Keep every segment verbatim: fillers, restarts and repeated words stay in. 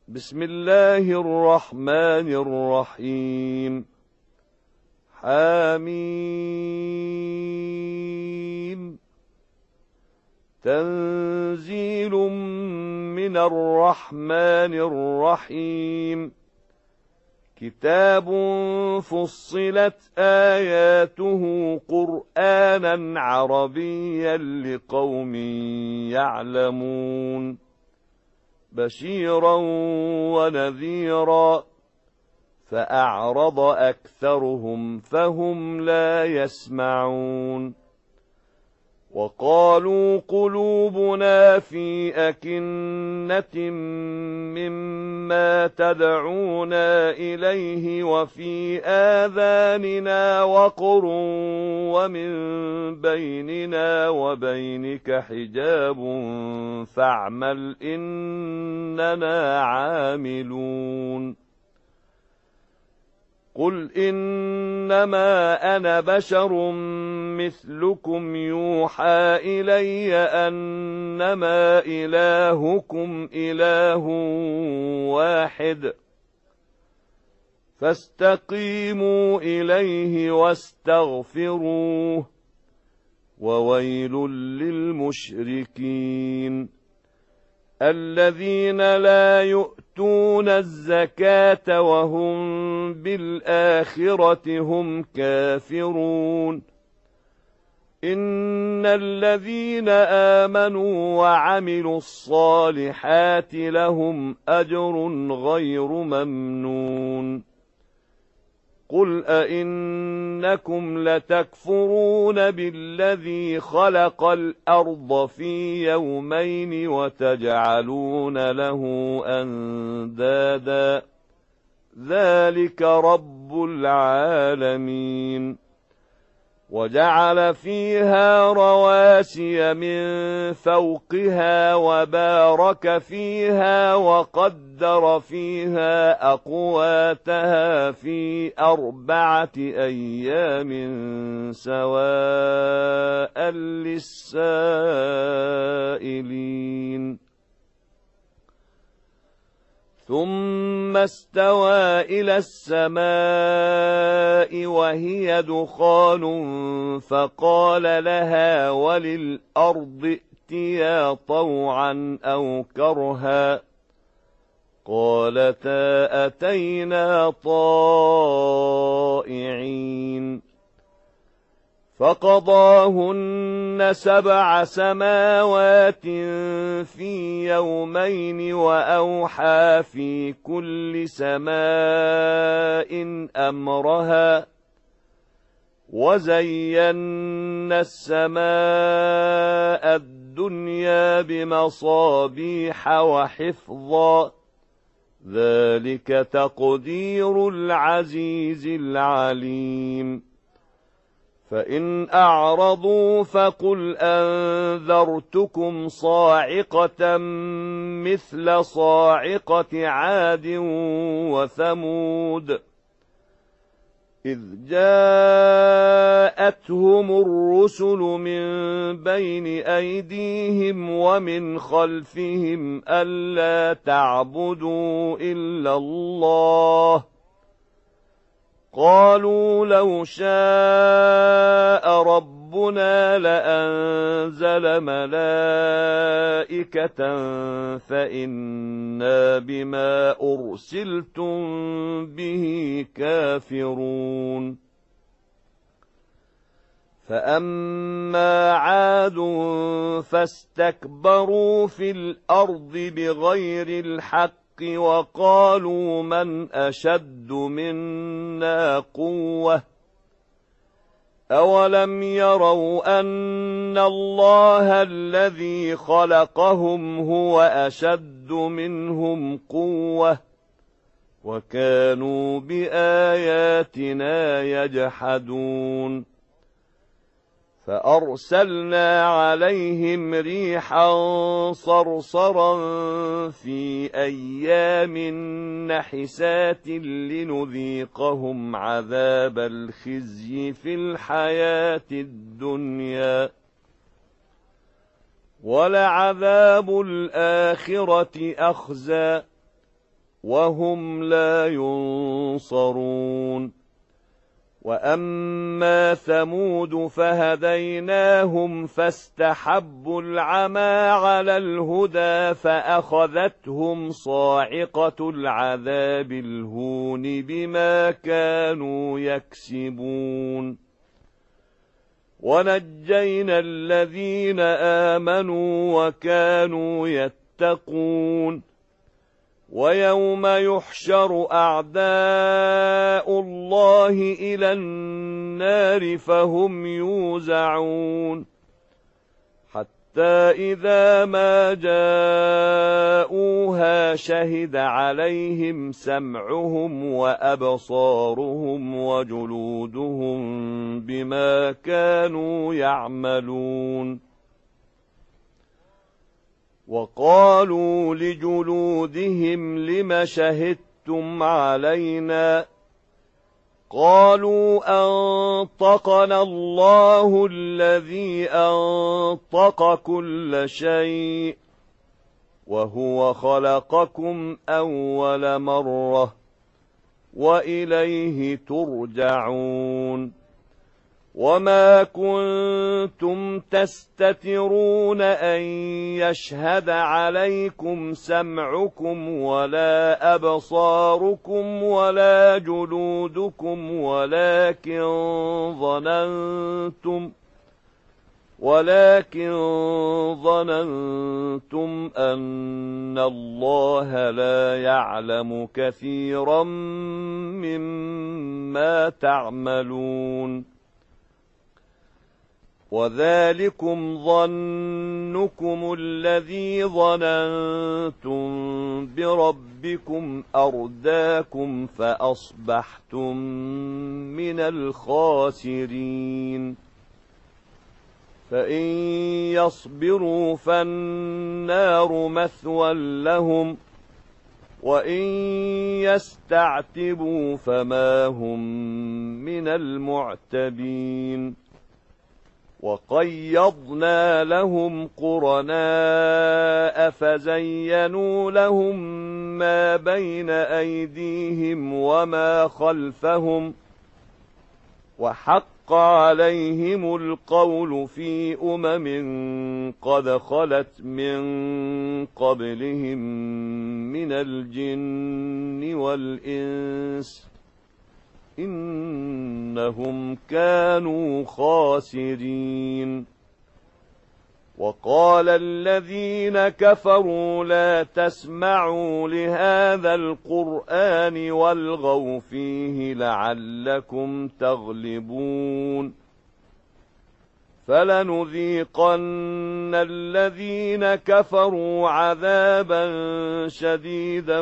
بسم الله الرحمن الرحيم. حميم. تنزيل من الرحمن الرحيم. كتاب فصلت آياته قرآنا عربيا لقوم يعلمون. بشيرا ونذيرا، فأعرض أكثرهم فهم لا يسمعون. وقالوا قلوبنا في أكنة مما تدعونا إليه وفي آذاننا وقر ومن بيننا وبينك حجاب فاعمل إننا عاملون. قل إنما أنا بشر مثلكم يوحى إلي أنما إلهكم إله واحد فاستقيموا إليه واستغفروه وويل للمشركين الذين لا يؤتون الزكاة وهم بالآخرة هم كافرون. إن الذين آمنوا وعملوا الصالحات لهم أجر غير ممنون. قل أئنكم لتكفرون بالذي خلق الأرض في يومين وتجعلون له أندادا ذلك رب العالمين. وجعل فيها رواسي من فوقها وبارك فيها وقدر فيها أقواتها في أربعة أيام سواء للسائلين. ثم استوى إلى السماء وهي دخان فقال لها وللأرض ائتيا طوعا أو كرها قالتا أتينا طائعين. فقضاهن سبع سماوات في يومين وأوحى في كل سماء أمرها وزينا السماء الدنيا بمصابيح وحفظا ذلك تقدير العزيز العليم. فإن أعرضوا فقل أنذرتكم صاعقة مثل صاعقة عاد وثمود إذ جاءتهم الرسل من بين أيديهم ومن خلفهم ألا تعبدوا إلا الله قالوا لو شاء ربنا لأنزل ملائكة فإنا بما أرسلتم به كافرون. فأما عاد فاستكبروا في الأرض بغير الحق وقالوا من أشد منا قوة أولم يروا أن الله الذي خلقهم هو أشد منهم قوة وكانوا بآياتنا يجحدون. فأرسلنا عليهم ريحا صرصرا في أيام نحسات لنذيقهم عذاب الخزي في الحياة الدنيا ولعذاب الآخرة أخزى وهم لا ينصرون. وأما ثمود فهديناهم فاستحبوا العمى على الهدى فأخذتهم صاعقة العذاب الهون بما كانوا يكسبون. ونجينا الذين آمنوا وكانوا يتقون. ويوم يحشر أعداء الله إلى النار فهم يوزعون حتى إذا ما جاءوها شهد عليهم سمعهم وأبصارهم وجلودهم بما كانوا يعملون. وقالوا لجلودهم لم شهدتم علينا؟ قالوا أنطقنا الله الذي أنطق كل شيء وهو خلقكم أول مرة وإليه ترجعون. وما كنتم تستترون أن يشهد عليكم سمعكم ولا أبصاركم ولا جلودكم ولكن ظننتم ولكن ظننتم أن الله لا يعلم كثيرا مما تعملون. وذلكم ظنكم الذي ظننتم بربكم أرداكم فأصبحتم من الخاسرين. فإن يصبروا فالنار مثوى لهم وإن يستعتبوا فما هم من المعتبين. وقيضنا لهم قرناء فزينوا لهم ما بين أيديهم وما خلفهم وحق عليهم القول في أمم قد خلت من قبلهم من الجن والإنس إنهم كانوا خاسرين. وقال الذين كفروا لا تسمعوا لهذا القرآن والغوا فيه لعلكم تغلبون. فلنذيقن الذين كفروا عذابا شديدا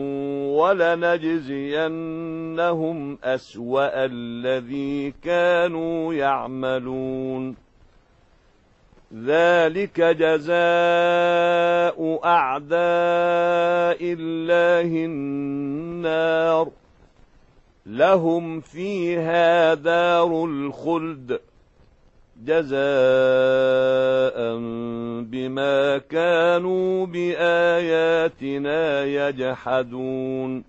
ولنجزينهم أسوأ الذي كانوا يعملون. ذلك جزاء أعداء الله النار لهم فيها دار الخلد جزاء بما كانوا بآياتنا يجحدون.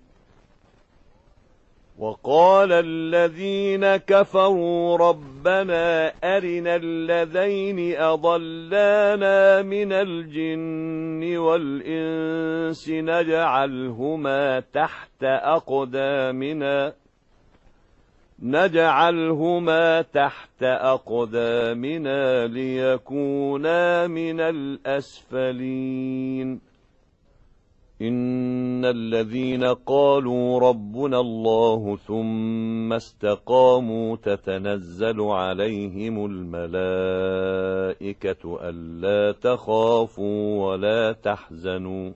وقال الذين كفروا ربنا أرنا الذين أضلانا من الجن والإنس نجعلهما تحت أقدامنا نجعلهما تحت أقدامنا ليكونا من الأسفلين. إن الذين قالوا ربنا الله ثم استقاموا تتنزل عليهم الملائكة ألا تخافوا ولا تحزنوا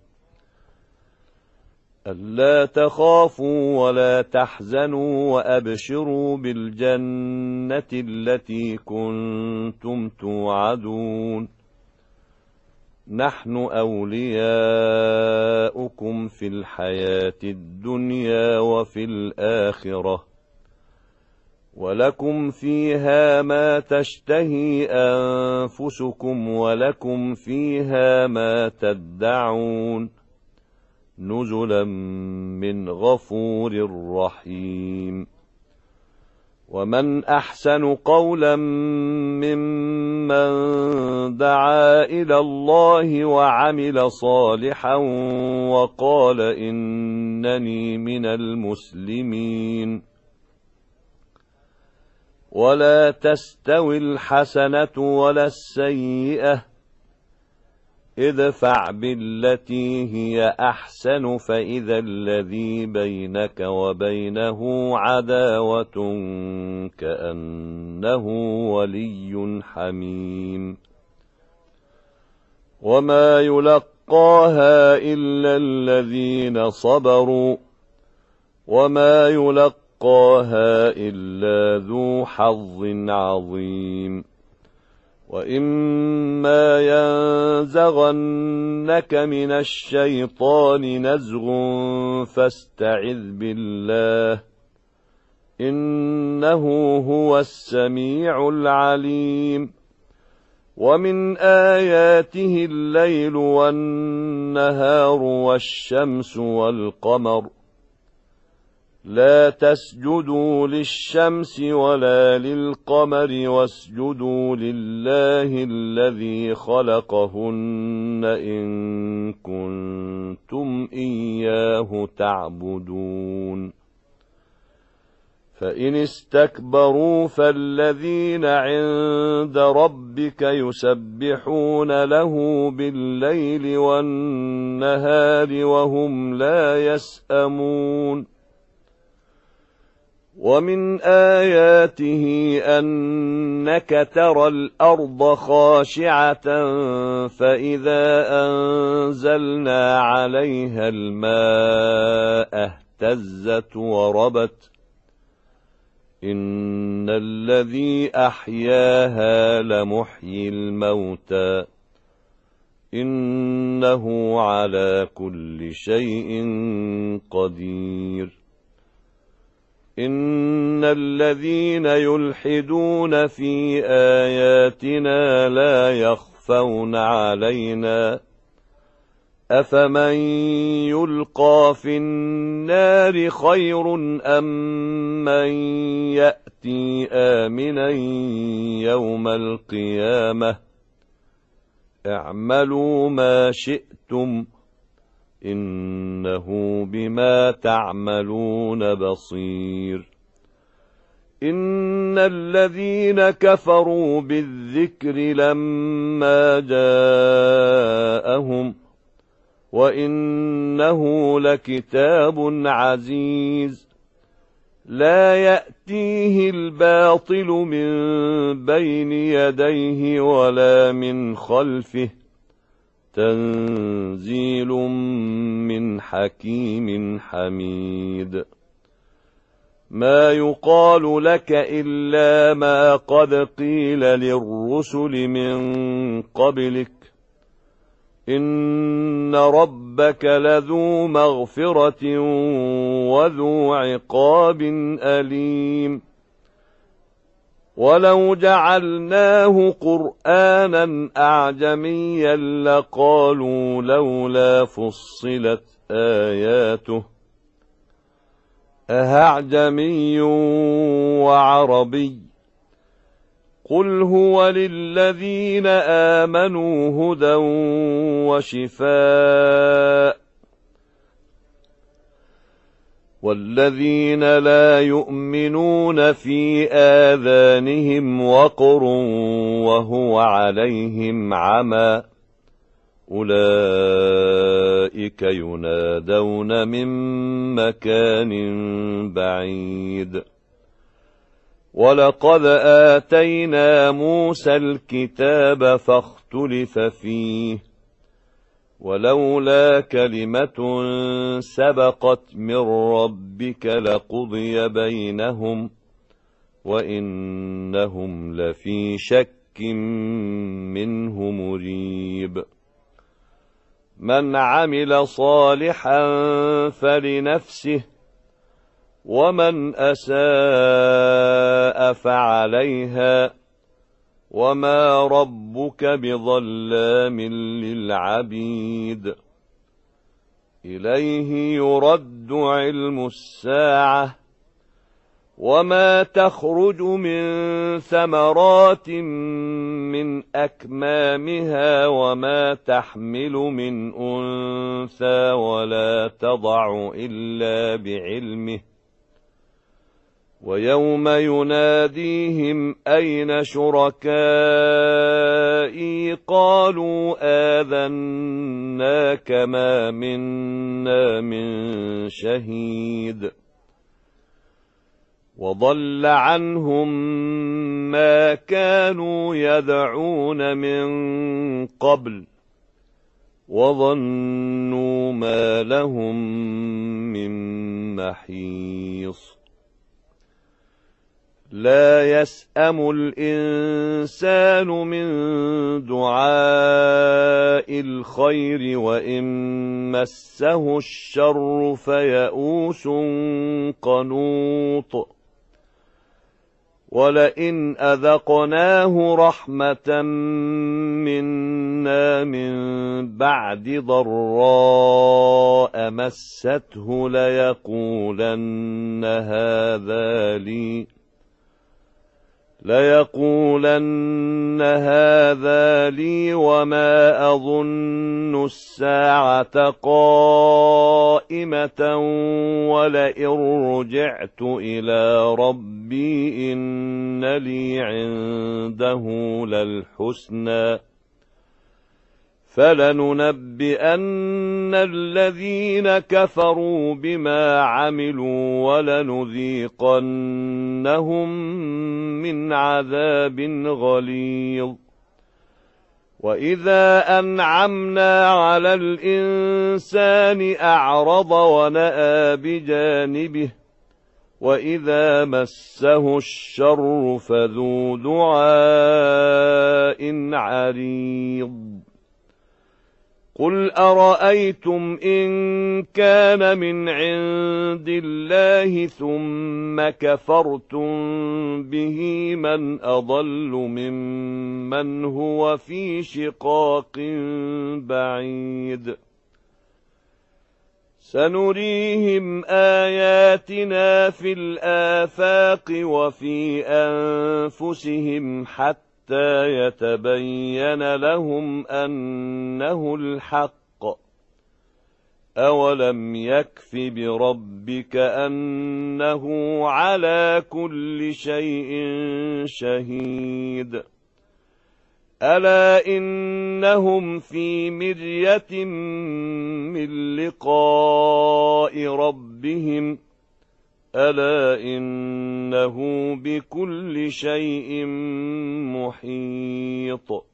ألا تخافوا ولا تحزنوا وأبشروا بالجنة التي كنتم توعدون. نحن أولياؤكم في الحياة الدنيا وفي الآخرة ولكم فيها ما تشتهي أنفسكم ولكم فيها ما تدعون نزلا من غفور رحيم. ومن أحسن قولا ممن دعا إلى الله وعمل صالحا وقال إنني من المسلمين. ولا تستوي الحسنة ولا السيئة، ادفع بالتي هي أحسن فإذا الذي بينك وبينه عداوة كأنه ولي حميم. وما يلقاها إلا الذين صبروا وما يلقاها إلا ذو حظ عظيم. وإما ينزغنك من الشيطان نزغ فاستعذ بالله إنه هو السميع العليم. ومن آياته الليل والنهار والشمس والقمر. لا تسجدوا للشمس ولا للقمر واسجدوا لله الذي خلقهن إن كنتم إياه تعبدون. فإن استكبروا فالذين عند ربك يسبحون له بالليل والنهار وهم لا يسأمون. ومن آياته أنك ترى الأرض خاشعة فإذا أنزلنا عليها الماء اهتزت وربت إن الذي أحياها لمحيي الموتى إنه على كل شيء قدير. إن الذين يلحدون في آياتنا لا يخفون علينا أفمن يلقى في النار خير أم من يأتي آمنا يوم القيامة اعملوا ما شئتم إنه بما تعملون بصير. إن الذين كفروا بالذكر لما جاءهم وإنه لكتاب عزيز لا يأتيه الباطل من بين يديه ولا من خلفه تنزيل من حكيم حميد. ما يقال لك إلا ما قد قيل للرسل من قبلك إن ربك لذو مغفرة وذو عقاب أليم. ولو جعلناه قرآنا أعجميا لقالوا لولا فصلت آياته أأعجمي وعربي قل هو للذين آمنوا هدى وشفاء والذين لا يؤمنون في آذانهم وقر وهو عليهم عمى أولئك ينادون من مكان بعيد. ولقد آتينا موسى الكتاب فاختلف فيه ولولا كلمة سبقت من ربك لقضي بينهم وإنهم لفي شك منه مريب. من عمل صالحا فلنفسه ومن أساء فعليها وما ربك بظلام للعبيد. إليه يرد علم الساعة وما تخرج من ثمرات من أكمامها وما تحمل من أنثى ولا تضع إلا بعلمه ويوم يناديهم أين شركائي قالوا آذناك ما منا من شهيد وضل عنهم ما كانوا يدعون من قبل وظنوا ما لهم من محيص لا يسأم الإنسان من دعاء الخير وإن مسه الشر فيئوس قنوط ولئن أذقناه رحمة منا من بعد ضراء مسته ليقولن هذا لي ليقولن هذا لي وما أظن الساعة قائمة ولئن رجعت إلى ربي إن لي عنده للحسنى فلننبئن الذين كفروا بما عملوا ولنذيقنهم من عذاب غليظ وإذا أنعمنا على الإنسان أعرض ونأى بجانبه وإذا مسه الشر فذو دعاء عريض قل أرأيتم إن كان من عند الله ثم كفرتم به من أضل ممن هو في شقاق بعيد سنريهم آياتنا في الآفاق وفي أنفسهم حتى حتى يتبين لهم أنه الحق أولم يكف بربك أنه على كل شيء شهيد ألا إنهم في مرية من لقاء ربهم ألا إنه بكل شيء محيط